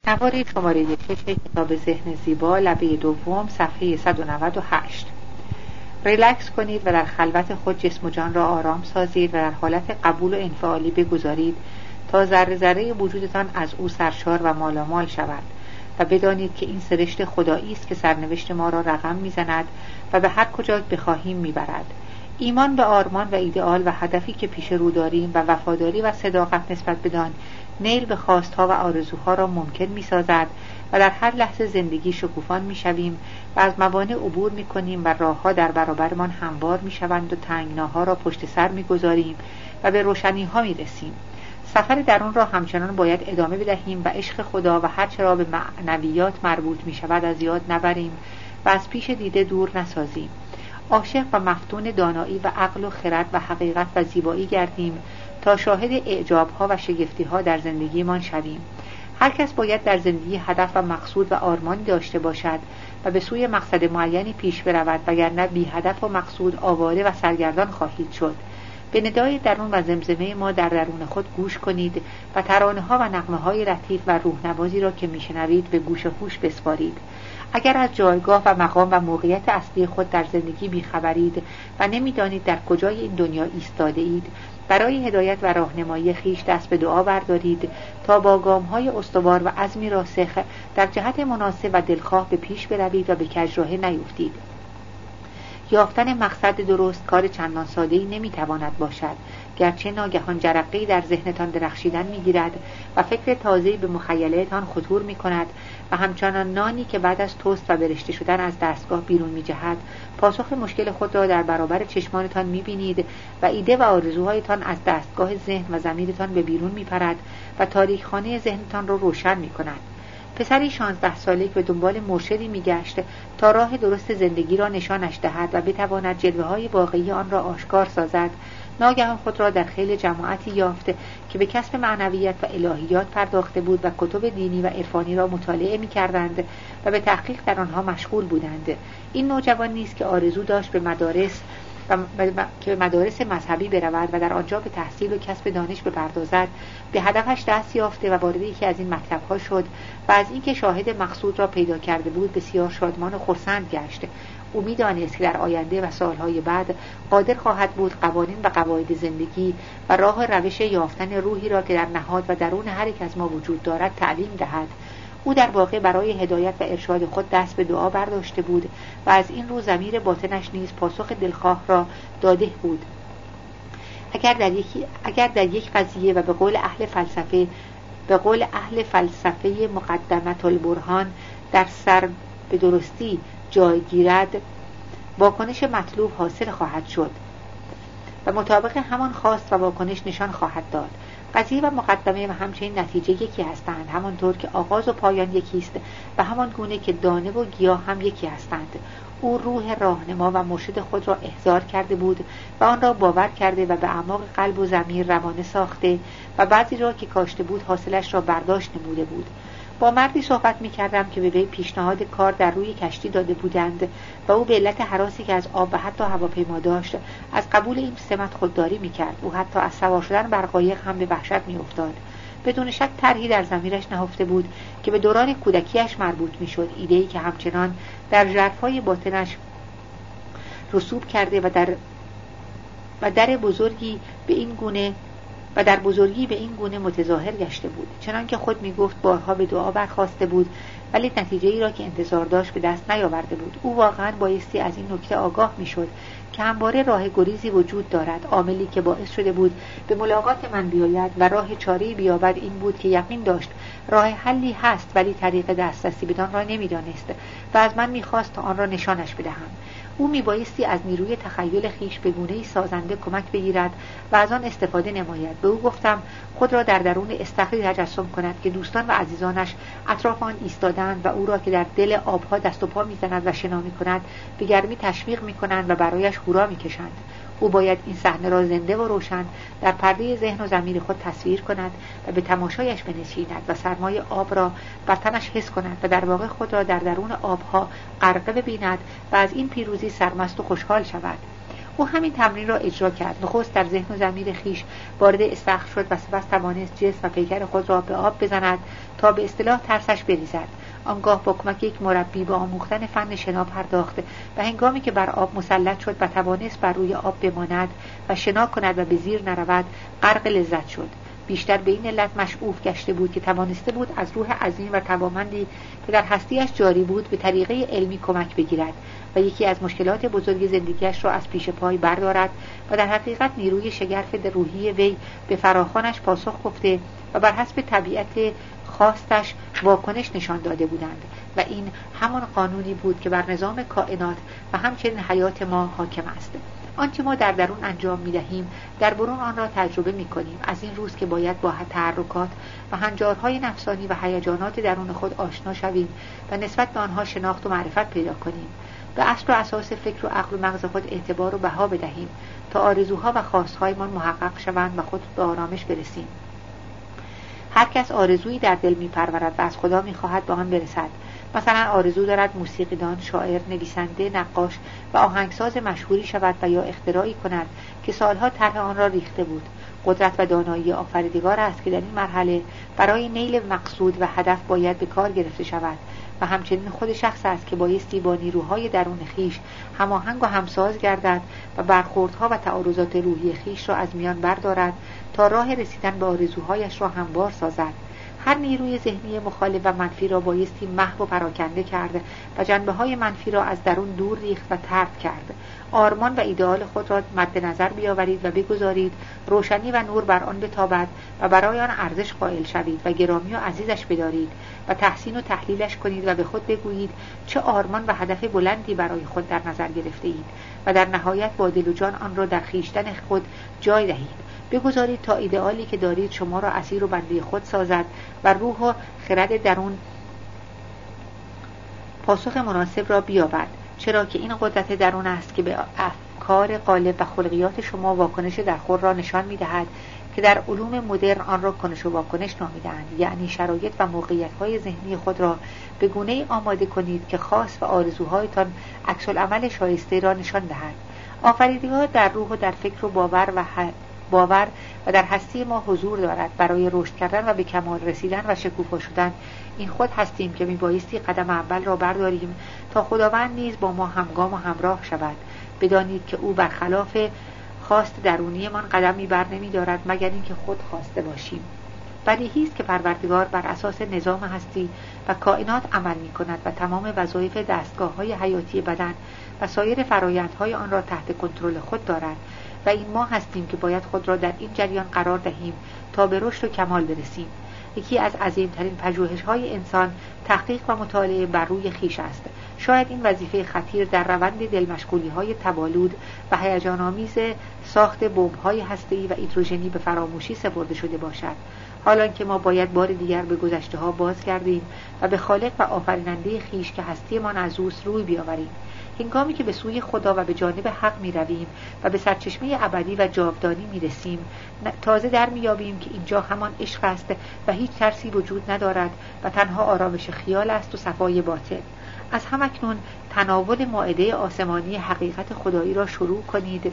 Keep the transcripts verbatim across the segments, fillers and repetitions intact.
نوار شماره یک کتاب ذهن زیبا، لبه دوم، صفحه صد و نود و هشت. ریلکس کنید و در خلوت خود جسم و جان را آرام سازید و در حالت قبول و انفعالی بگذارید تا ذره ذره وجودتان از او سرشار و مالامال شود و بدانید که این سرشت خدایی است که سرنوشت ما را رقم میزند و به هر کجا بخواهیم میبرد. ایمان به آرمان و ایدئال و هدفی که پیش رو داریم و وفاداری و صداقت نسبت بدان نیل به خواستها و آرزوها را ممکن می‌سازد و در هر لحظه زندگی شکوفان می‌شویم و از موانع عبور می‌کنیم و راه‌ها در برابرمان هموار می‌شوند و تنگناها را پشت سر می‌گذاریم و به روشنی‌ها می‌رسیم. سفر درون را همچنان باید ادامه بدهیم و عشق خدا و هر چه را به معنویات مربوط می‌شود از یاد نبریم و از پیش دیده دور نسازیم. عاشق و مفتون دانایی و عقل و خرد و حقیقت و زیبایی گردیم تا شاهد اعجاب‌ها و شگفتی‌ها در زندگیمان شویم. هر کس باید در زندگی هدف و مقصود و آرمانی داشته باشد و به سوی مقصد معینی پیش برود، وگرنه بی هدف و مقصود آواره و سرگردان خواهید شد. به ندای درون و زمزمه ما در درون خود گوش کنید و ترانه‌ها و نغمه‌های لطیف و روح‌نوازی را که میشنوید به گوش و هوش بسپارید. اگر از جایگاه و مقام و موقعیت اصلی خود در زندگی بیخبرید و نمیدانید در کجای این دنیا ایستاده اید، برای هدایت و راهنمایی خیش دست به دعا بردارید تا با گام‌های استوار و عزمی راسخ در جهت مناسب و دلخواه به پیش بروید و به کجراه نیفتید. یافتن مقصد درست کار چندان ساده‌ای نمیتواند باشد، گرچه ناگهان جرقه‌ای در ذهنتان درخشیدن میگیرد و فکر تازه‌ای به مخیله‌تان خطور میکند و همچنان نانی که بعد از توست و برشته شدن از دستگاه بیرون میجهد، پاسخ مشکل خود را در برابر چشمانتان میبینید و ایده و آرزوهایتان از دستگاه ذهن و ضمیرتان به بیرون میپرد و تاریکخانه ذهنتان را رو روشن میکند. پسری شانزده ساله که به دنبال مرشدی میگشت تا راه درست زندگی را نشانش دهد و بتواند جلوه‌های واقعی آن را آشکار سازد، ناگهان خود را در خیل جماعتی یافت که به کسب معنویت و الهیات پرداخته بود و کتب دینی و عرفانی را مطالعه می‌کردند و به تحقیق در آنها مشغول بودند. این نوجوان نیست که آرزو داشت به مدارس و که به مدارس مذهبی برود و در آنجا به تحصیل و کسب دانش بپردازد، به هدفش دست یافته و وارد یکی از این مکتب‌ها شد و از اینکه شاهد مقصود را پیدا کرده بود بسیار شادمان و خرسند گشت. او می‌دانست که در آینده و سالهای بعد قادر خواهد بود قوانین و قواعد زندگی و راه روش یافتن روحی را که در نهاد و درون هر یک از ما وجود دارد تعلیم دهد. او در واقع برای هدایت و ارشاد خود دست به دعا برداشته بود و از این رو ضمیر باطنش نیز پاسخ دلخواه را داده بود. اگر در یک اگر در یک قضیه و به قول اهل فلسفه به قول اهل فلسفه مقدمة البرهان در سر به درستی جای گیرد، واکنش مطلوب حاصل خواهد شد و مطابق همان خواست و واکنش نشان خواهد داد. قضیه و مقدمه و همچنین نتیجه یکی هستند، همانطور که آغاز و پایان یکی است و همان گونه که دانه و گیاه هم یکی هستند. او روح راهنما و مرشد خود را احضار کرده بود و آن را باور کرده و به اعماق قلب و ضمیر روانه ساخته و بعضی را که کاشته بود حاصلش را برداشت نموده بود. با مردی صحبت می کردم که به وی پیشنهاد کار در روی کشتی داده بودند و او به علت هراسی که از آب و حتی هواپیما داشت از قبول این سمت خودداری می کرد. او حتی از سوار شدن بر قایق هم به وحشت می افتاد. بدون شک طرحی در ضمیرش نهفته بود که به دوران کودکیش مربوط می شد، ایده‌ای که همچنان در ژرفای باطنش رسوب کرده و در و در بزرگی به این گونه و در بزرگی به این گونه متظاهر گشته بود. چنان که خود می گفت بارها به دعا برخاسته بود ولی نتیجه ای را که انتظار داشت به دست نیاورده بود. او واقعا بایستی از این نکته آگاه می شد که همواره راه گریزی وجود دارد. عاملی که باعث شده بود به ملاقات من بیاید و راه چاره‌ای بیابد این بود که یقین داشت راه حلی هست ولی طریق دسترسی بدان را نمی‌دانست و از من می‌خواست تا آن را نشانش بدهم. او میبایستی از نیروی تخیل خیش به گونه‌ای سازنده کمک بگیرد و از آن استفاده نماید. به او گفتم خود را در درون استخری تجسم کند که دوستان و عزیزانش اطراف آن ایستادند و او را که در دل آبها دست و پا میزند و شنا میکند به گرمی تشویق میکنند و برایش هورا میکشند. او باید این صحنه را زنده و روشن در پرده ذهن و ضمیر خود تصویر کند و به تماشایش بنشیند و سرمای آب را بر تنش حس کند و در واقع خود را در درون آبها غرقه ببیند و از این پیروزی سرمست و خوشحال شود. او همین تمرین را اجرا کرد. نخست در ذهن و ضمیر خیش وارد استخر شد و سپس توانست جسم و پیکر خود را به آب بزند تا به اصطلاح ترسش بریزد. آنگاه با کمک یک مربی به آموختن فن شنا پرداخت و هنگامی که بر آب مسلط شد و توانست بر روی آب بماند و شنا کند و به زیر نرود، غرق لذت شد. بیشتر به این علت مشعوف گشته بود که توانسته بود از روح عظیم و توانمندی که در هستیش جاری بود به طریقه علمی کمک بگیرد و یکی از مشکلات بزرگ زندگیش را از پیش پای بردارد و در حقیقت نیروی شگرف روحی وی به فراخوانش پاسخ گفته و بر حسب طبیعت خواستش واکنش نشان داده بودند و این همان قانونی بود که بر نظام کائنات و همچنین حیات ما حاکم است. آنچه ما در درون انجام می‌دهیم در برون آن را تجربه می‌کنیم. از این روز که باید با تحرکات و هنجارهای نفسانی و هیجانات درون خود آشنا شویم و نسبت به آنها شناخت و معرفت پیدا کنیم، به اصل و اساس فکر و عقل و مغز خود اعتبار و بها بدهیم تا آرزوها و خواستهایمان محقق شوند و خود به آرامش برسیم. هر کس آرزویی در دل می‌پرورد و از خدا می‌خواهد به آن برسد. مثلا آرزو دارد موسیقیدان، شاعر، نویسنده، نقاش و آهنگساز مشهوری شود و یا اختراعی کند که سالها طرح آن را ریخته بود. قدرت و دانایی آفریدگار است که در این مرحله برای نیل مقصود و هدف باید به کار گرفته شود و همچنین خود شخص است که بایستی با نیروهای درون خیش هماهنگ و همساز گردد و برخوردها و تعارضات روحی خیش را از میان بردارد تا راه رسیدن به آرزوهایش را هموار سازد. هر نیروی ذهنی مخالف و منفی را بایستی محو و پراکنده کرد و جنبه‌های منفی را از درون دور ریخت و طرد کرد. آرمان و ایدئال خود را مد نظر بیاورید و بگذارید روشنی و نور بر آن بتابد و برای آن ارزش قائل شوید و گرامی و عزیزش بدارید و تحسین و تحلیلش کنید و به خود بگویید چه آرمان و هدف بلندی برای خود در نظر گرفته اید و در نهایت با دل و جان آن را در خویشتن خود جای دهید. بگذارید تا ایدئالی که دارید شما را اسیر و بنده خود سازد و روح و خرد درون پاسخ مناسب را بیابد، چرا که این قدرت درون است که به افکار غالب و خلقیات شما واکنش در خور را نشان می‌دهد که در علوم مدرن آن را کنش و واکنش نامیده‌اند، یعنی شرایط و موقعیت‌های ذهنی خود را به گونه‌ای آماده کنید که خواست و آرزوهایتان عکس العمل شایسته را نشان دهد. آفریدگار در روح و در فکر و باور و ح... باور و در هستی ما حضور دارد. برای رشد کردن و به کمال رسیدن و شکوفا شدن این خود هستیم که میبایستی قدم اول را برداریم تا خداوند نیز با ما همگام و همراه شود. بدانید که او برخلاف خواست درونیمان قدمی بر نمی دارد مگر اینکه خود خواسته باشیم. بدیهی است که پروردگار بر اساس نظام هستی و کائنات عمل می کند و تمام وظایف دستگاه‌های حیاتی بدن و سایر فرایندهای آن را تحت کنترل خود دارد و این ما هستیم که باید خود را در این جریان قرار دهیم تا به رشد و کمال برسیم. یکی از عظیمترین پژوهش‌های انسان تحقیق و مطالعه بر روی خویش است. شاید این وظیفه خطیر در روند دلمشغولی‌های تبالود و هیجان‌آمیز ساخت بمب‌های هسته‌ای و هیدروژنی به فراموشی سپرده شده باشد. حالان که ما باید بار دیگر به گذشته‌ها بازگردیم و به خالق و آفریننده خویش که هستیمان از اوست روی بیاوریم. هنگامی که به سوی خدا و به جانب حق می رویم و به سرچشمه ابدی و جاودانی می رسیم، تازه در می یابیم که اینجا همان عشق است و هیچ ترسی وجود ندارد و تنها آرامش خیال است و صفای باطن. از همکنون تناول مائده آسمانی حقیقت خدایی را شروع کنید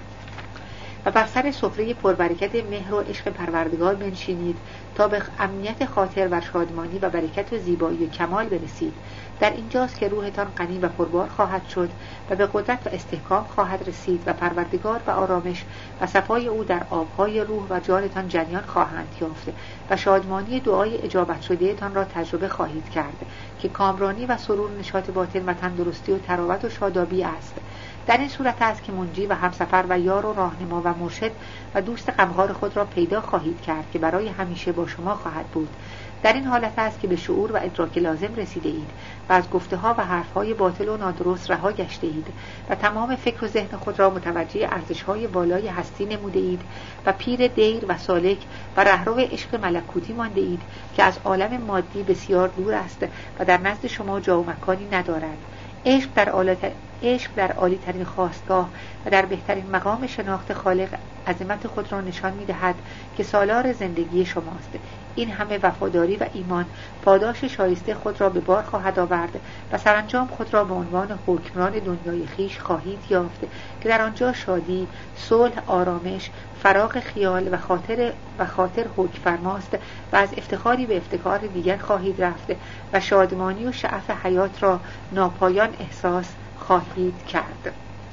و بر سر سفره پربرکت مهر و عشق پروردگار بنشینید تا به امنیت خاطر و شادمانی و برکت و زیبایی و کمال برسید. در اینجاست که روحتان غنی و پربار خواهد شد و به قدرت و استحکام خواهد رسید و پروردگار و آرامش و صفای او در آبهای روح و جانتان جریان خواهند یافت و شادمانی دعای اجابت شده تان را تجربه خواهید کرد که کامرانی و سرور نشاط باطن و تندرستی و تراوت و شادابی است. در این صورت است که منجی و همسفر و یار و راهنما و مرشد و دوست غمخوار خود را پیدا خواهید کرد که برای همیشه با شما خواهد بود. در این حالت است که به شعور و ادراک لازم رسیده اید و از گفته‌ها و حرف‌های باطل و نادرست رها گشته اید و تمام فکر و ذهن خود را متوجه ارزش‌های بالای هستی نموده اید و پیر دیر و سالک و رهرو عشق ملکوتی مانده اید که از عالم مادی بسیار دور است و در نزد شما جا و مکانی ندارد. عشق در عشق در عالی ترین خواستگاه و در بهترین مقام شناخت خالق عظمت خود را نشان می‌دهد که سالار زندگی شماست. این همه وفاداری و ایمان پاداش شایسته خود را به بار خواهد آورد و سرانجام خود را به عنوان حکمران دنیای خیش خواهید یافت که در آنجا شادی، صلح، آرامش، فراغ خیال و خاطر و خاطر حکم فرماست و از افتخاری به افتخار دیگر خواهید رفت و شادمانی و شعف حیات را ناپایان احساس خواهید کرد.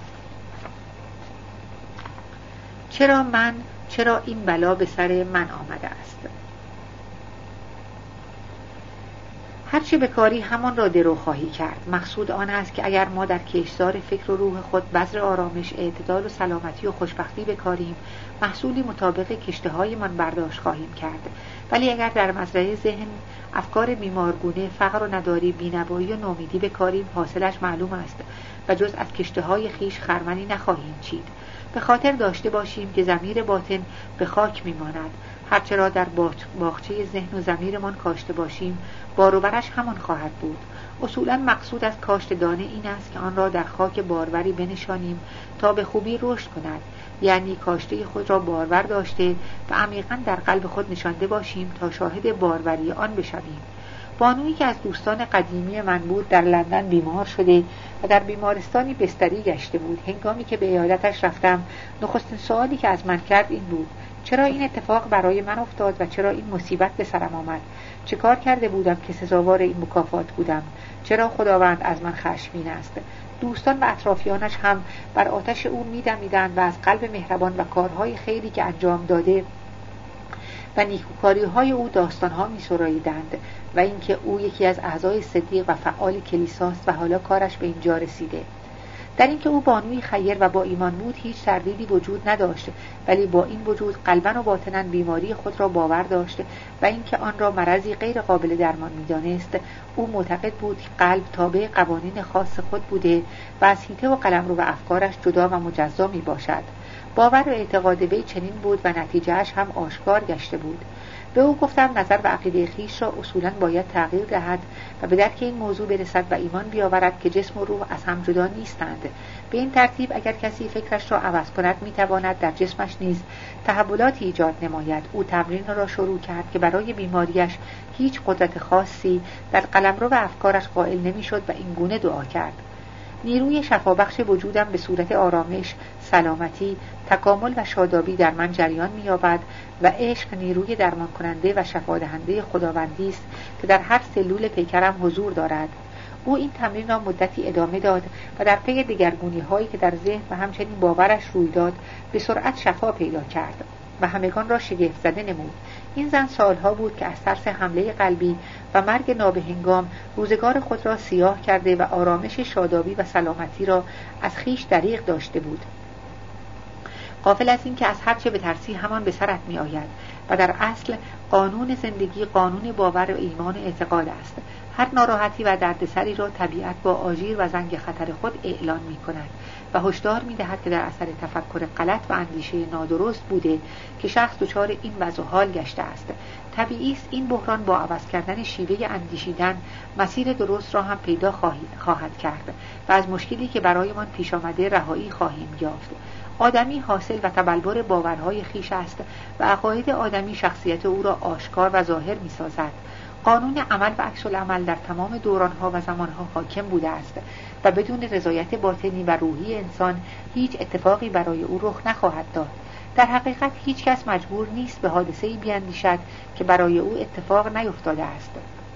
چرا من؟ چرا این بلا به سر من آمده است؟ هرچه بکاری همان را درو خواهی کرد. مقصود آن است که اگر ما در کشتزار فکر و روح خود بذر آرامش، اعتدال و سلامتی و خوشبختی بکاریم، محصولی مطابق کشته های من برداشت خواهیم کرد. ولی اگر در مزرعه ذهن افکار بیمارگونه، فقر و نداری، بینوایی و نومیدی بکاریم، حاصلش معلوم است و جز از کشته های خیش خرمنی نخواهیم چید. به خاطر داشته باشیم که ضمیر باطن به خاک میماند. هرچه را در باغچه ذهن و ضمیرمان کاشته باشیم، بار و برش همان خواهد بود. اصولا مقصود از کاشت دانه این است که آن را در خاک باروری بنشانیم تا به خوبی رشد کند، یعنی کاشته خود را بارور داشته و عمیقا در قلب خود نشانده باشیم تا شاهد باروری آن بشویم. بانویی که از دوستان قدیمی من بود در لندن بیمار شده و در بیمارستانی بستری گشته بود. هنگامی که به عیادتش رفتم، نخستین سوالی که از من کرد این بود: چرا این اتفاق برای من افتاد و چرا این مصیبت به سرم آمد؟ چه کار کرده بودم که سزاوار این مکافات بودم؟ چرا خداوند از من خشمگین است؟ دوستان و اطرافیانش هم بر آتش او می‌دمیدند و از قلب مهربان و کارهای خیری که انجام داده و نیکوکاری‌های او داستان‌ها می‌سراییدند و اینکه او یکی از اعضای صدیق و فعال کلیساست و حالا کارش به اینجا رسیده. در اینکه او بانوی خیر و با ایمان بود هیچ تردیدی وجود نداشت، ولی با این وجود قلباً و باطناً بیماری خود را باور داشت و اینکه آن را مرضی غیر قابل درمان می‌دانست. او معتقد بود که قلب تابع قوانین خاص خود بوده و از حیطه و قلمرو و افکارش جدا و مجزا می‌باشد. باور و اعتقاد وی چنین بود و نتیجهش هم آشکار گشته بود. به او گفتم نظر و عقیده خیش را اصولاً باید تغییر دهد و به درک این موضوع برسد و ایمان بیاورد که جسم و روح از هم جدا نیستند. به این ترتیب اگر کسی فکرش را عوض کند میتواند در جسمش نیز تحولاتی ایجاد نماید. او تمرین را شروع کرد که برای بیماریش هیچ قدرت خاصی در قلمرو و افکارش قائل نمیشد و این گونه دعا کرد: نیروی شفابخش وجودم به صورت آرامش، سلامتی، تکامل و شادابی در من جریان می‌یابد و عشق نیروی درمان کننده و شفادهنده خداوندی است که در هر سلول پیکرم حضور دارد. او این تمرین را مدتی ادامه داد و در پی دگرگونی‌هایی که در ذهن و همچنین باورش روی داد به سرعت شفا پیدا کرد و همگان را شگفت زده نمود. این زن سالها بود که از ترس حمله قلبی و مرگ نابهنگام روزگار خود را سیاه کرده و آرامش، شادابی و سلامتی را از خیش دریغ داشته بود، غافل از این که از هر چه بترسی همان به سرت می آید و در اصل قانون زندگی قانون باور و ایمان و اعتقاد است. هر ناراحتی و دردسری را طبیعت با آژیر و زنگ خطر خود اعلان می کند و هشدار می دهد که در اثر تفکر غلط و اندیشه نادرست بوده که شخص دچار این وضع و حال گشته است. طبیعی است این بحران با عوض کردن شیوه اندیشیدن مسیر درست را هم پیدا خواهد کرد و از مشکلی که برایمان پیش آمده رهایی خواهیم یافت. آدمی حاصل و تبلور باورهای خیش است و عقاید آدمی شخصیت او را آشکار و ظاهر می سازد. قانون عمل و عکس العمل در تمام دورانها و زمانها حاکم بوده است و بدون رضایت باطنی و روحی انسان هیچ اتفاقی برای او رخ نخواهد داد. در حقیقت هیچ کس مجبور نیست به حادثه‌ای بیندیشد که برای او اتفاق نیفتاده است.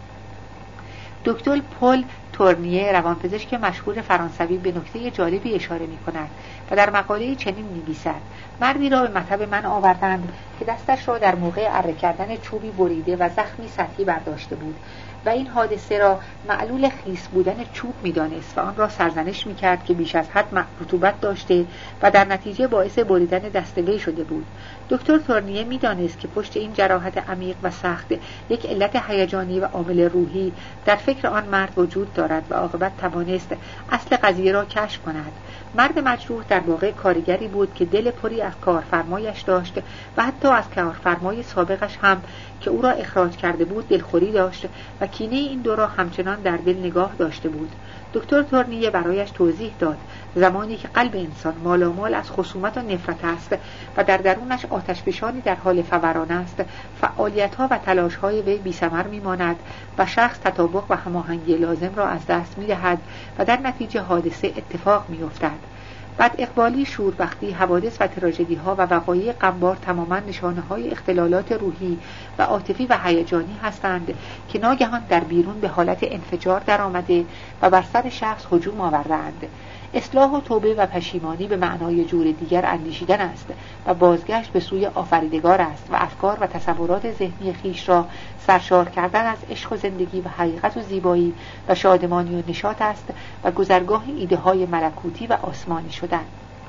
دکتر پل تورنیه روانپزشک مشهور فرانسوی به نکته جالبی اشاره می کند و در مقاله چنین می نویسد: مردی را به مطب من آوردند که دستش را در موقع اره کردن چوبی بریده و زخمی سطحی برداشته بود و این حادثه را معلول خیس بودن چوب می دانست و آن را سرزنش می کرد که بیش از حد رطوبت داشته و در نتیجه باعث بریدن دست وی شده بود. دکتر تورنیه می دانست که پشت این جراحت عمیق و سخت یک علت هیجانی و عامل روحی در فکر آن مرد وجود دارد و عاقبت توانست اصل قضیه را کشف کند. مرد مجروح در واقع کارگری بود که دل پری از کارفرمایش داشت و حتی از کارفرمای سابقش هم که او را اخراج کرده بود دلخوری داشت و کینه این دو را همچنان در دل نگاه داشته بود. دکتر تورنیه برایش توضیح داد زمانی که قلب انسان مالامال از خصومت و نفرت است و در درونش آتشفشانی در حال فوران است، فعالیت‌ها و تلاش‌های وی بی‌ثمر می‌ماند و شخص تطابق و هماهنگی لازم را از دست می‌دهد و در نتیجه حادثه اتفاق می‌افتد. بد اقبالی، شوربختی، حوادث و تراژدی‌ها و وقایع غمبار تماماً نشانه‌های اختلالات روحی و عاطفی و هیجانی هستند که ناگهان در بیرون به حالت انفجار درآمده و بر سر شخص هجوم آورده‌اند. اصلاح و توبه و پشیمانی به معنای جور دیگر اندیشیدن است و بازگشت به سوی آفریدگار است و افکار و تصورات ذهنی خیش را سرشار کردن از عشق و زندگی و حقیقت و زیبایی و شادمانی و نشاط است و گذرگاه ایده های ملکوتی و آسمانی شدن.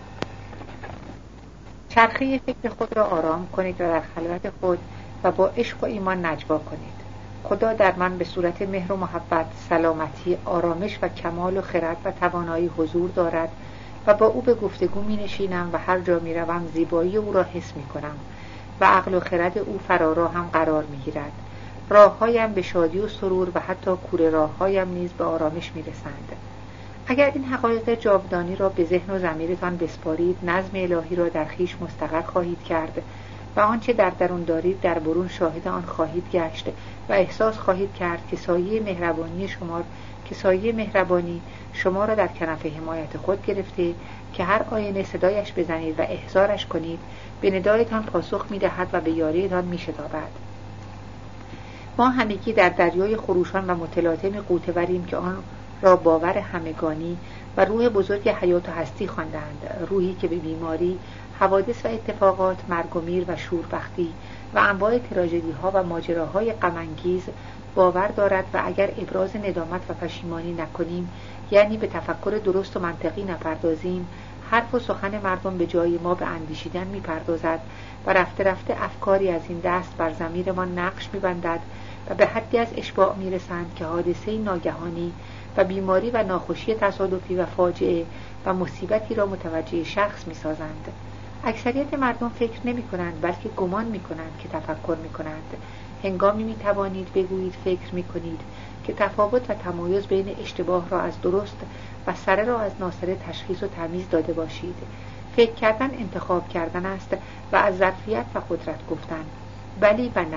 چرخه فکر خود را آرام کنید و در خلوت خود و با عشق و ایمان نجوا کنید. خدا در من به صورت مهر و محبت، سلامتی، آرامش و کمال و خرد و توانایی حضور دارد و با او به گفتگو می نشینم و هر جا می روم زیبایی او را حس می کنم و عقل و خرد او فرارا هم قرار می گیرد. راههایم به شادی و سرور و حتی کوره راههایم نیز به آرامش می رسند. اگر این حقایق جاودانی را به ذهن و ضمیرتان بسپارید، نظم الهی را در خویش مستقر خواهید کرد و آنچه در درون دارید در برون شاهد آن خواهید گشت و احساس خواهید کرد که سایه مهربانی شما که سایه مهربانی شما را در کنف حمایت خود گرفته که هر آینه صدایش بزنید و احضارش کنید به ندایتان پاسخ می‌دهد و به یاریتان می‌شتابد. ما همگی در دریای خروشان و متلاطم غوطه‌وریم که آن را باور همگانی و روح بزرگ حیات و هستی خواندند، روحی که به بیماری، حوادث و اتفاقات، مرگ و میر و شوربختی و انواع تراژدی‌ها و ماجراهای غم‌انگیز باور دارد و اگر ابراز ندامت و پشیمانی نکنیم، یعنی به تفکر درست و منطقی نپردازیم، حرف و سخن مردم به جای ما به اندیشیدن می‌پردازد و رفته رفته افکاری از این دست بر ضمیرمان نقش می‌بندد و به حدی از اشباع می‌رسند که حادثه ناگهانی و بیماری و ناخوشی تصادفی و فاجعه و مصیبتی را متوجه شخص می‌سازند. اکثریت مردم فکر نمی‌کنند بلکه گمان می‌کنند که تفکر می‌کنند. هنگامی می‌توانید بگویید فکر می‌کنید که تفاوت و تمایز بین اشتباه را از درست و سره را از ناسره تشخیص و تمیز داده باشید. فکر کردن انتخاب کردن است و از ظرفیت و قدرت گفتن بلی و نه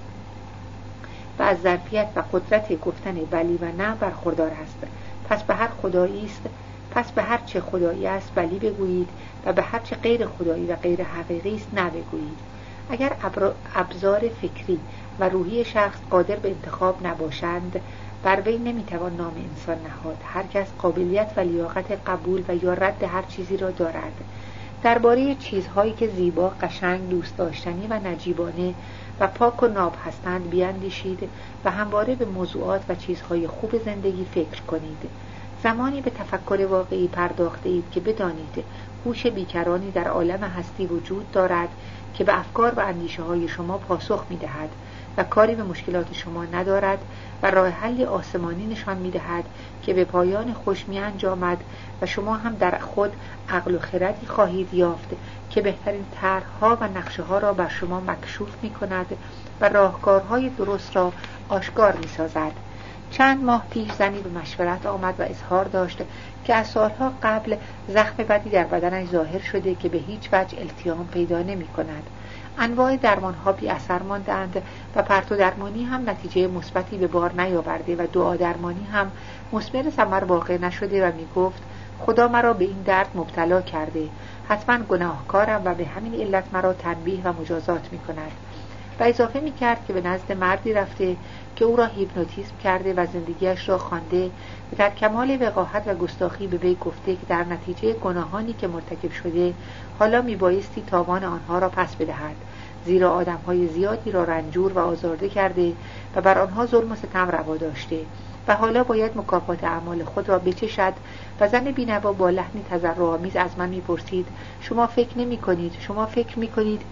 و از ظرفیت و قدرت گفتن بلی و نه برخوردار است. پس به هر خدایی است پس به هر چه خدایی است بلی بگویید و به هر چه غیر خدایی و غیر حقیقی است نه بگویید. اگر ابزار فکری و روحی شخص قادر به انتخاب نباشند، بر وی نمیتوان نام انسان نهاد. هر کس قابلیت و لیاقت قبول و یا رد هر چیزی را دارد. درباره چیزهایی که زیبا، قشنگ، دوست داشتنی و نجیبانه و پاک و ناب هستند بیاندیشید و همواره به موضوعات و چیزهای خوب زندگی فکر کنید. زمانی به تفکر واقعی پرداخته اید که بدانید هوش بیکرانی در عالم هستی وجود دارد که به افکار و اندیشه های شما پاسخ می دهد و کاری به مشکلات شما ندارد و راه حل آسمانی نشان می دهد که به پایان خوش می انجامد و شما هم در خود عقل و خردی خواهید یافت که بهترین طرح‌ها و نقشه ها را بر شما مکشوف می کند و راهکارهای درست را آشکار می سازد. چند ماه پیش زنی به مشورت آمد و اظهار داشت که از سالها قبل زخم بدی در بدنش ظاهر شده که به هیچ وجه التیام پیدا نمی کند. انواع درمان‌ها بی اثر ماندند و پرتو درمانی هم نتیجه مثبتی به بار نیاورده و دعا درمانی هم مثمر ثمر واقع نشده و می گفت خدا مرا به این درد مبتلا کرده، حتما گناهکارم و به همین علت مرا تنبیه و مجازات می کند. و اضافه می کرد که به نزد مردی رفته که او را هیپنوتیزم کرده و زندگیش را خوانده و در کمال وقاحت و گستاخی به وی گفته که در نتیجه گناهانی که مرتکب شده حالا می بایستی تاوان آنها را پس بدهد، زیرا آدمهای زیادی را رنجور و آزرده کرده و بر آنها ظلم و ستم روا داشته و حالا باید مکافات اعمال خود را بچشد. و زن بینوا با لحنی تضرع‌آمیز از من می‌پرسید شما فکر نمی‌کنید شما فکر می‌کنید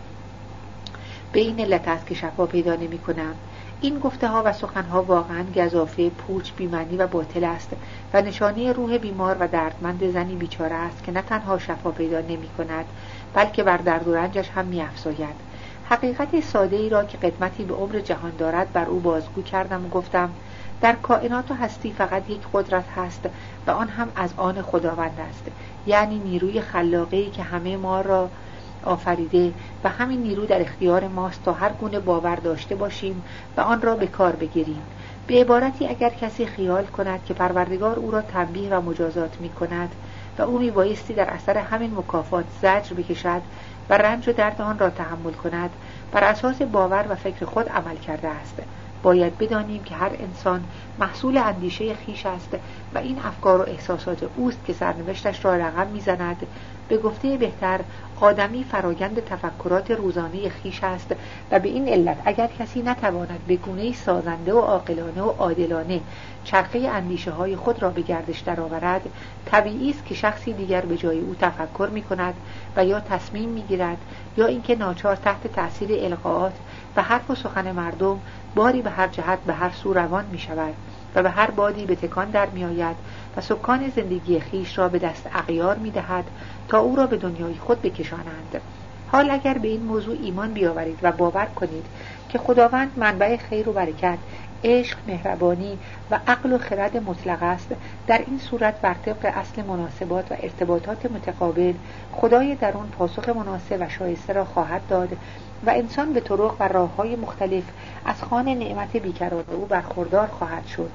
به این علت است که شفا پیدا نمی‌کنم. این گفته ها و سخن ها واقعا گزافه، پوچ، بی‌معنی و باطل است و نشانه روح بیمار و دردمند زنی بیچاره است که نه تنها شفا پیدا نمی‌کند بلکه بر درد و رنجش هم می‌افزاید. حقیقت ساده ای را که قدمتی به عمر جهان دارد بر او بازگو کردم و گفتم در کائنات و هستی فقط یک قدرت هست و آن هم از آن خداوند است، یعنی نیروی خلاقه‌ای که همه ما را آفریده و همین نیرو در اختیار ماست تا هر گونه باور داشته باشیم و آن را به کار بگیریم. به عبارتی اگر کسی خیال کند که پروردگار او را تنبیه و مجازات می کند و او می بایستی در اثر همین مکافات زجر بکشد و رنج و درد آن را تحمل کند، بر اساس باور و فکر خود عمل کرده است. باید بدانیم که هر انسان محصول اندیشه خیش است و این افکار و احساسات اوست که سرنوشتش را رقم می‌زند. به گفته بهتر، آدمی فرایند تفکرات روزانه خیش است و به این علت اگر کسی نتواند به گونه‌ای سازنده و عاقلانه و عادلانه چرخه اندیشه های خود را به گردش درآورد، طبیعی است که شخصی دیگر به جای او تفکر می‌کند و یا تصمیم می‌گیرد یا اینکه ناچار تحت تأثیر القاءات و حرف و سخن مردم باری به هر جهت به هر سو روان می شود و به هر بادی به تکان در می آید و سکان زندگی خیش را به دست اغیار می دهد تا او را به دنیای خود بکشانند. حال اگر به این موضوع ایمان بیاورید و باور کنید که خداوند منبع خیر و برکت، عشق، مهربانی و عقل و خرد مطلق است، در این صورت بر طبق اصل مناسبات و ارتباطات متقابل خدای درون پاسخ مناسب و شایسته را خواهد داد و انسان به طرق و راه‌های مختلف از خوان نعمت بیکران او برخوردار خواهد شد.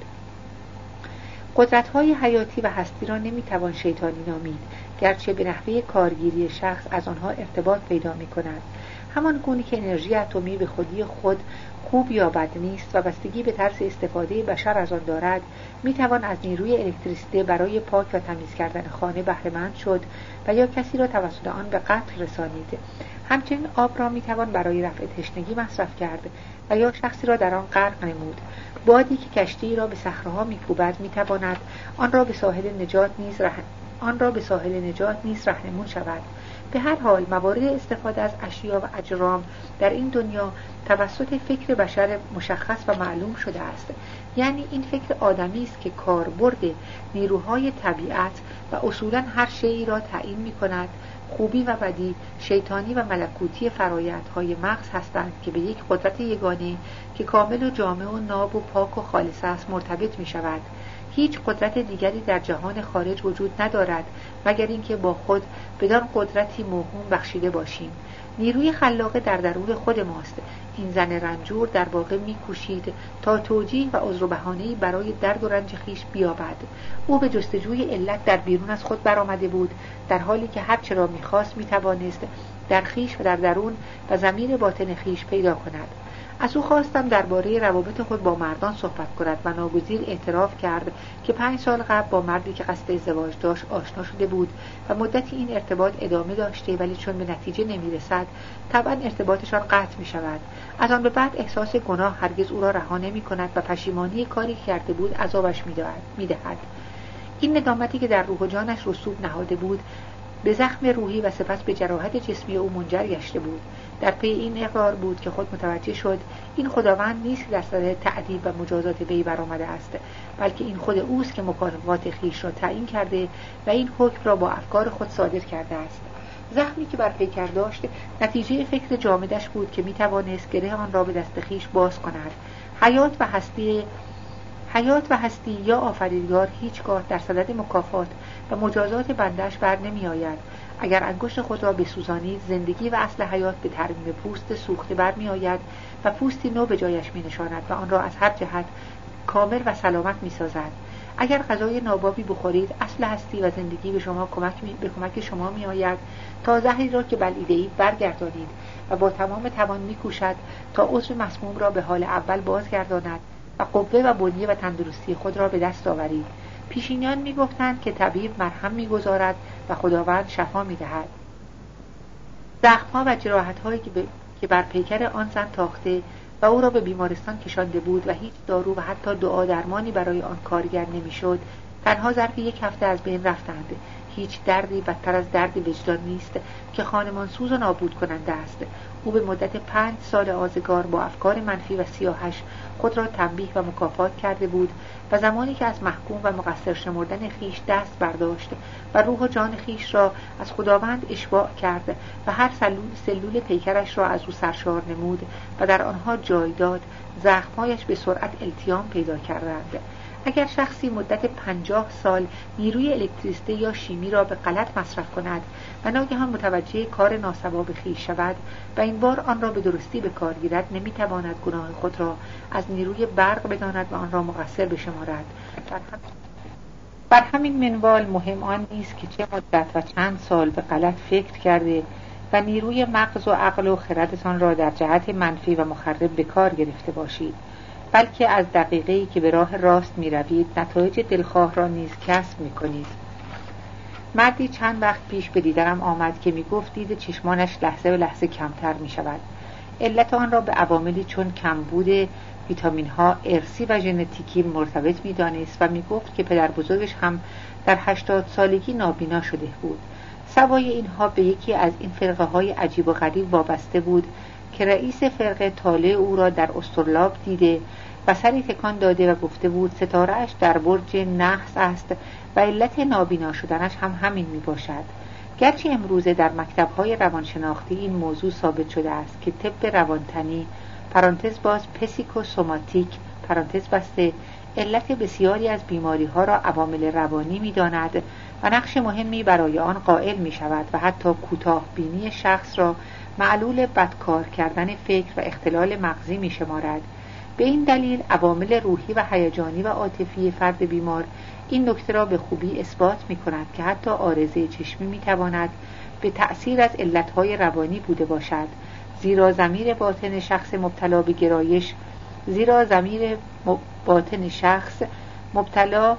قدرت‌های حیاتی و هستی را نمی‌توان شیطانی نامید، گرچه به نحوه کارگیری شخص از آنها ارتباط پیدا می‌کند. همان گونه که انرژی اتمی به خودی خود خوب یا بد نیست و بستگی به طرز استفاده بشر از آن دارد، می‌توان از نیروی الکتریسیته برای پاک و تمیز کردن خانه بهره‌مند شد و یا کسی را توسط آن به قتل رسانید. همچنین آب را می‌توان برای رفع تشنگی مصرف کرد و یا شخصی را در آن غرق نمود. بادی که کشتی را به صخره‌ها می‌کوبد می‌تواند آن را به ساحل نجات نیز ره... آن را به ساحل نجات نیز راهنمون شود. به هر حال موارد استفاده از اشیا و اجرام در این دنیا توسط فکر بشر مشخص و معلوم شده است، یعنی این فکر آدمی است که کاربرد نیروهای طبیعت و اصولاً هر شیئی را تعیین می‌کند. خوبی و بدی، شیطانی و ملکوتی فرایندهای مغز هستند که به یک قدرت یگانه که کامل و جامع و ناب و پاک و خالص است مرتبط می‌شود. هیچ قدرت دیگری در جهان خارج وجود ندارد مگر اینکه با خود بدان قدرتی موهوم بخشیده باشیم. نیروی خلاقه در درون خود ماست. این زن رنجور در واقع می‌کوشید تا توجیه و عذر و بهانه‌ای برای درد و رنج خیش بیابد. او به جستجوی علت در بیرون از خود برآمده بود، در حالی که هر چه را می‌خواست می‌توانست در خیش و در درون و ضمیر باطن خیش پیدا کند. از او خواستم درباره روابط خود با مردان صحبت کند و ناگزیر اعتراف کرد که پنج سال قبل با مردی که قصد ازدواج داشت آشنا شده بود و مدتی این ارتباط ادامه داشته، ولی چون به نتیجه نمی‌رسد طبعا ارتباطشان قطع می‌شود. از آن به بعد احساس گناه هرگز او را رها نمی‌کند و پشیمانی کاری که کرده بود عذابش می‌دهد. این ندامتی که در روح و جانش رسوب نهاده بود به زخم روحی و سپس به جراحت جسمی او منجر گشته بود. در پی این اقرار بود که خود متوجه شد این خداوند نیست که در صدد تعذیب و مجازات وی برآمده است، بلکه این خود اوست که مکافات خویش را تعیین کرده و این حکم را با افکار خود صادر کرده است. زخمی که بر پیکر داشت نتیجه فکر جامدش بود که میتوانست گره آن را به دست خویش باز کند. حیات و هستی حیات و هستی یا آفریدگار هیچگاه در صدد مکافات و مجازات بندش بر نمی آید. اگر انگشت خود را بسوزانید، زندگی و اصل حیات به ترمیم پوست سوخته بر می آید و پوستی نو به جایش می نشاند و آن را از هر جهت کامل و سلامت می سازد. اگر غذای نابابی بخورید، اصل هستی و زندگی به شما کمک می... به کمک شما می آید تا زهری را که بلعیده اید برگردانید و با تمام توان می کوشد تا عضو مسموم را به حال اول بازگرداند و قوه و بنیه و تندرستی خود را به دست آورید. پیشینیان می گفتند که طبیب مرهم می گذارد و خداوند شفا می دهد. زخم‌ها و جراحت‌هایی که, ب... که بر پیکر آن زن تاخته و او را به بیمارستان کشانده بود و هیچ دارو و حتی دعا درمانی برای آن کارگر نمی‌شد، تنها ظرف یک هفته از بین رفتند. هیچ دردی بدتر از درد وجدان نیست که خانمانسوز و نابود کننده است. او به مدت پنج سال آزگار با افکار منفی و سیاهش خود را تنبیه و مکافات کرده بود و زمانی که از محکوم و مقصر شمردن خیش دست برداشت و روح و جان خیش را از خداوند اشباع کرد و هر سلول سلول پیکرش را از او سرشار نمود و در آنها جای داد، زخمهایش به سرعت التیام پیدا کردند. اگر شخصی مدت پنجاه سال نیروی الکتریسته یا شیمی را به غلط مصرف کند و ناگهان متوجه کار ناصواب خویش شود و این بار آن را به درستی به کار گیرد، نمیتواند گناه خود را از نیروی برق بداند و آن را مقصر بشمارد. بر همین منوال مهم آن نیست که چه مدت و چند سال به غلط فکر کرده و نیروی مغز و عقل و خردتان را در جهت منفی و مخرب به کار گرفته باشید، بلکه از دقیقه‌ای که به راه راست می روید نتایج دلخواه را نیز کسب می کنید. مردی چند وقت پیش به دیدنم آمد که می گفت دید چشمانش لحظه به لحظه کمتر می شود. علت آن را به عواملی چون کمبود ویتامین ها ارثی و ژنتیکی مرتبط می دانست و می گفت که پدر بزرگش هم در هشتاد سالگی نابینا شده بود. سوای اینها به یکی از این فرقه های عجیب و غریب وابسته بود که رئیس فرقه طالع او را در استرلاب دیده و سری تکان داده و گفته بود ستاره‌اش در برج نحس است و علت نابینا شدنش هم همین می باشد. گرچه امروزه در مکتب‌های روانشناختی این موضوع ثابت شده است که طب روانتنی پرانتز باز پسیکوسوماتیک پرانتز بسته علت بسیاری از بیماری‌ها را عوامل روانی می‌داند و نقش مهمی برای آن قائل می‌شود و حتی کوتاه بینی شخص را معلول بدکار کردن فکر و اختلال مغزی می‌شمارد. به این دلیل عوامل روحی و هیجانی و عاطفی فرد بیمار این نکته را به خوبی اثبات می‌کند که حتی عارضه چشمی می‌تواند به تأثیر از علت‌های روانی بوده باشد، زیرا ضمیر باطن شخص مبتلا به گرایش زیرا ضمیر باطن شخص مبتلا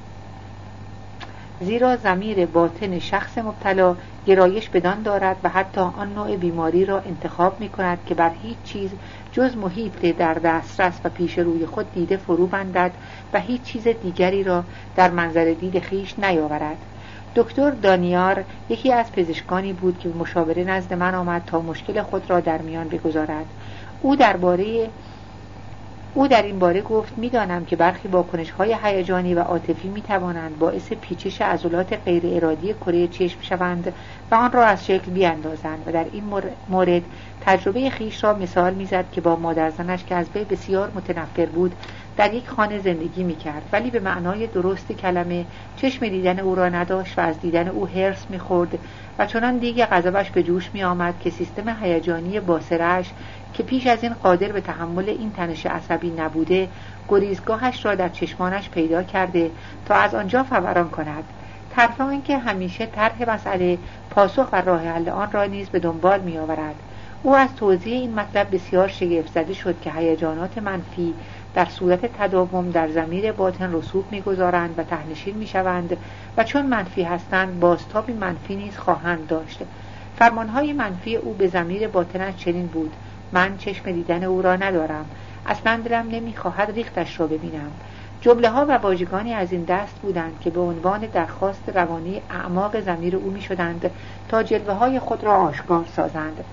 زیرا ضمیر باطن شخص مبتلا گرایش بدان دارد و حتی آن نوع بیماری را انتخاب می کند که بر هیچ چیز جز محیط در دسترس و پیش روی خود دیده فرو بندد و هیچ چیز دیگری را در منظر دید خیش نیاورد. دکتر دانیار یکی از پزشکانی بود که به مشاوره نزد من آمد تا مشکل خود را در میان بگذارد. او درباره او در این باره گفت می‌دانم که برخی واکنش‌های هیجانی و عاطفی می‌توانند باعث پیچش عضلات غیر ارادی کره چشم شوند و آن را از شکل بیاندازند و در این مورد تجربه خیش را مثال می‌زد که با مادرزنش که از وی بسیار متنفر بود در یک خانه زندگی می‌کرد، ولی به معنای درست کلمه چشم دیدن او را نداشت و از دیدن او هرس می‌خورد و چنان دیگ غضبش به جوش می‌آمد که سیستم هیجانی باصره‌اش که پیش از این قادر به تحمل این تنش عصبی نبوده گریزگاهش را در چشمانش پیدا کرده تا از آنجا فوران کند. طرفا اینکه همیشه طرح مسئله پاسخ و راه حل آن را نیز به دنبال می‌آورد. او از توضیح این مطلب بسیار شگفت زده شد که هیجانات منفی در صورت تداوم در ضمیر باطن رسوب می‌گذارند و ته‌نشین می‌شوند و چون منفی هستند بازتابی منفی نیز خواهند داشت. فرمانهای منفی او به ضمیر باطنش چنین بود: من چشم دیدن او را ندارم، اصلا دلم نمیخواهد ریختش را ببینم. جمله ها و واژگانی از این دست بودند که به عنوان درخواست روانی اعماق ضمیر او میشدند تا جلوه های خود را آشکار سازند.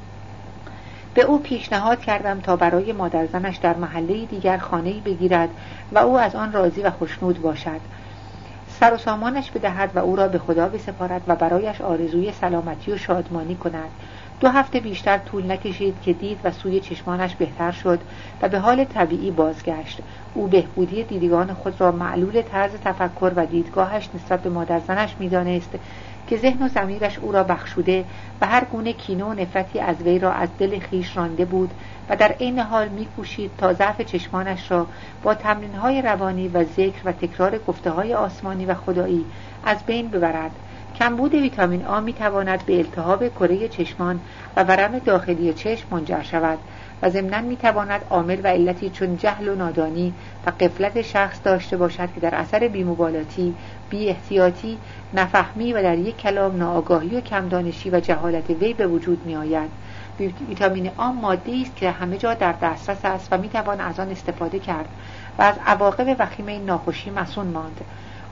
به او پیشنهاد کردم تا برای مادرزنش در محله دیگر خانه‌ای بگیرد و او از آن راضی و خوشنود باشد، سر و سامانش بدهد و او را به خدا بسپارد و برایش آرزوی سلامتی و شادمانی کند. دو هفته بیشتر طول نکشید که دید و سوی چشمانش بهتر شد و به حال طبیعی بازگشت. او بهبودی دیدگان خود را معلول طرز تفکر و دیدگاهش نسبت به مادرزنش می‌دانست که ذهن و ضمیرش او را بخشوده و هر گونه کینه و نفرتی از وی را از دل خویش رانده بود و در عین حال می‌کوشید تا ضعف چشمانش را با تمرین‌های روانی و ذکر و تکرار گفته‌های آسمانی و خدایی از بین ببرد. کمبود ویتامین آ می‌تواند به التهاب کره چشمان و ورم داخلی چشم منجر شود و ضمناً می‌تواند عامل و علتی چون جهل و نادانی و غفلت شخص داشته باشد که در اثر بی‌مبالاتی، بی‌احتیاطی، نفهمی و در یک کلام ناآگاهی و کمدانشی و جهالت وی به وجود می‌آید. ویتامین آ ماده‌ای است که همه جا در دسترس است و می‌توان از آن استفاده کرد و از عواقب وخیم این ناخوشی مصون ماند.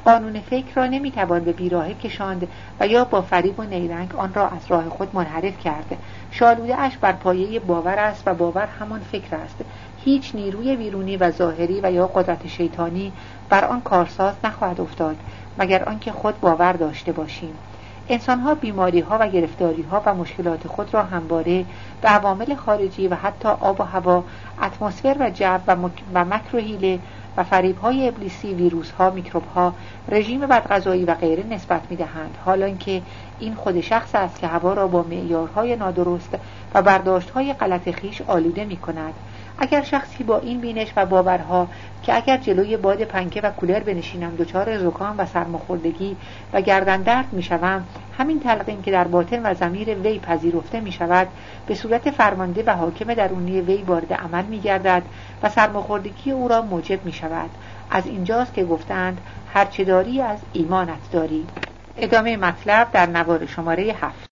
قانون فکر را نمیتوان به بیراهه کشاند و یا با فریب و نیرنگ آن را از راه خود منحرف کرد. شالوده اش بر پایه باور است و باور همان فکر است. هیچ نیروی بیرونی و ظاهری و یا قدرت شیطانی بر آن کارساز نخواهد افتاد مگر آنکه خود باور داشته باشیم. انسان‌ها بیماری‌ها و گرفتاری‌ها و مشکلات خود را همواره به عوامل خارجی و حتی آب و هوا، اتمسفر و جو و, مک... و مکر و حیله و فریب‌های ابلیسی، ویروس‌ها، میکروب‌ها، رژیم بدغذایی و غیره نسبت می‌دهند، حالانکه این خود شخص است که هوا را با معیارهای نادرست و برداشت‌های غلط خویش آلوده می‌کند. اگر شخصی با این بینش و باورها که اگر جلوی باد پنکه و کولر بنشینم دچار زکام و سرماخوردگی و گردن درد میشوم، همین تلقین که در باطن و ضمیر وی پذیرفته می شود به صورت فرمانده و حاکم درونی وی وارد عمل می گردد و سرماخوردگی او را موجب می شود. از اینجاست که گفتند هرچه داری از ایمانت داری. ادامه مطلب در نوار شماره هفت.